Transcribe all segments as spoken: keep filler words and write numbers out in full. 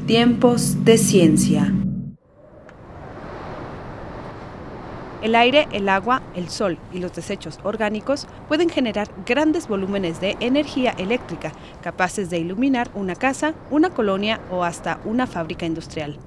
Tiempos de ciencia. El aire, el agua, el sol y los desechos orgánicos pueden generar grandes volúmenes de energía eléctrica, capaces de iluminar una casa, una colonia o hasta una fábrica industrial.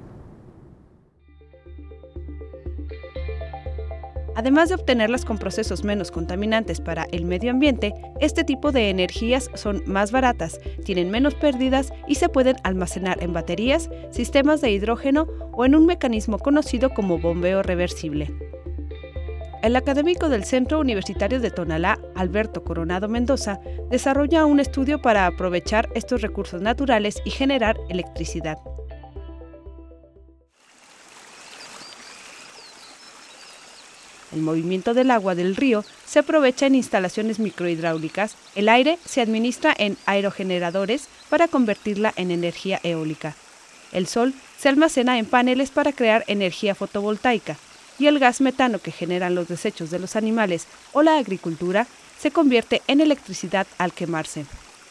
Además de obtenerlas con procesos menos contaminantes para el medio ambiente, este tipo de energías son más baratas, tienen menos pérdidas y se pueden almacenar en baterías, sistemas de hidrógeno o en un mecanismo conocido como bombeo reversible. El académico del Centro Universitario de Tonalá, Alberto Coronado Mendoza, desarrolla un estudio para aprovechar estos recursos naturales y generar electricidad. El movimiento del agua del río se aprovecha en instalaciones microhidráulicas, el aire se administra en aerogeneradores para convertirla en energía eólica. El sol se almacena en paneles para crear energía fotovoltaica y el gas metano que generan los desechos de los animales o la agricultura se convierte en electricidad al quemarse.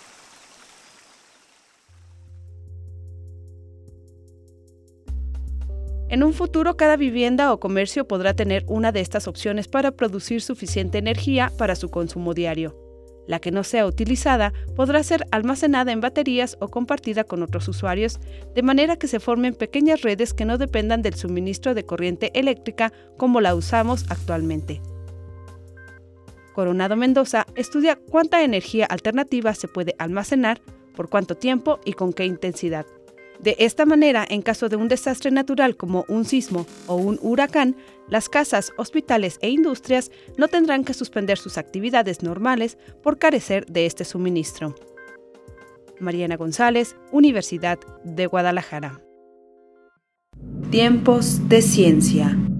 En un futuro, cada vivienda o comercio podrá tener una de estas opciones para producir suficiente energía para su consumo diario. La que no sea utilizada podrá ser almacenada en baterías o compartida con otros usuarios, de manera que se formen pequeñas redes que no dependan del suministro de corriente eléctrica como la usamos actualmente. Coronado Mendoza estudia cuánta energía alternativa se puede almacenar, por cuánto tiempo y con qué intensidad. De esta manera, en caso de un desastre natural como un sismo o un huracán, las casas, hospitales e industrias no tendrán que suspender sus actividades normales por carecer de este suministro. Mariana González, Universidad de Guadalajara. Tiempos de ciencia.